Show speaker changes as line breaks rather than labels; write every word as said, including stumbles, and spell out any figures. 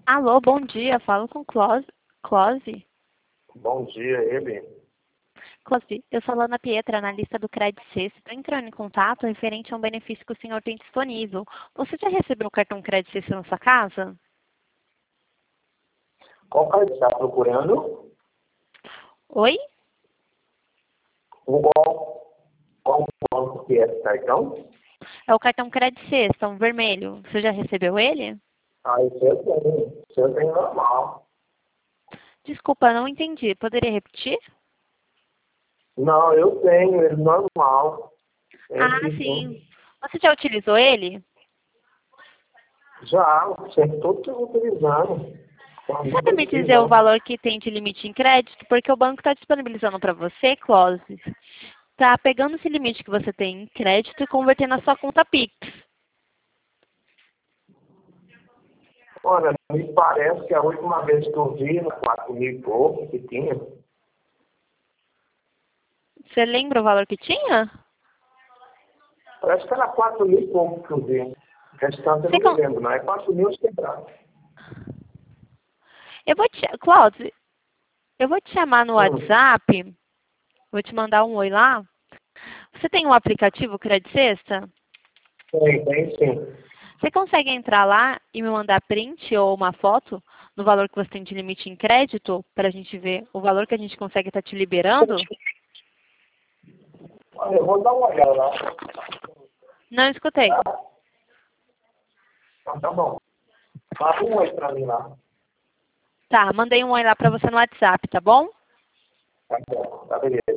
Alô, bom dia. Falo com Close. Close.
Bom dia, ele.
Close, eu sou a Lana Pietra, analista do Credit Suisse. Estou entrando em contato referente a um benefício que o senhor tem disponível. Você já recebeu o cartão Credit Suisse na sua casa?
Qual cartão está procurando?
Oi?
O Qual, qual banco que é esse cartão?
É o cartão Credit Suisse, um vermelho. Você já recebeu ele?
Ah, esse eu tenho. Esse eu tenho normal.
Desculpa, não entendi. Poderia repetir?
Não, eu tenho ele normal.
Ah,
Esse
sim.
sim.
Você já utilizou ele?
Já, sempre estou utilizando.
Você
Quando
sabe me dizer o
precisa.
valor que tem de limite em crédito? Porque o banco está disponibilizando para você, Close, está pegando esse limite que você tem em crédito e convertendo na sua conta Pix.
Olha, me parece que a última vez que eu vi, era quatro mil e pouco que tinha.
Você lembra o valor que tinha?
Parece que era quatro mil e pouco que eu vi. O restante eu
Você
não me
con-
lembro, não. É quatro mil quebrados.
Eu vou te... Cláudio, eu vou te chamar no
Hum,
WhatsApp, vou te mandar um oi lá. Você tem um aplicativo Credit Sexta?
tem, tem sim.
Você consegue entrar lá e me mandar print ou uma foto do valor que você tem de limite em crédito para a gente ver o valor que a gente consegue estar te liberando?
Olha, eu vou dar uma olhada lá.
Não escutei.
Tá? Então, tá bom. Fala um oi pra mim lá.
Tá, mandei um oi lá para você no WhatsApp, tá bom?
Tá bom, tá beleza.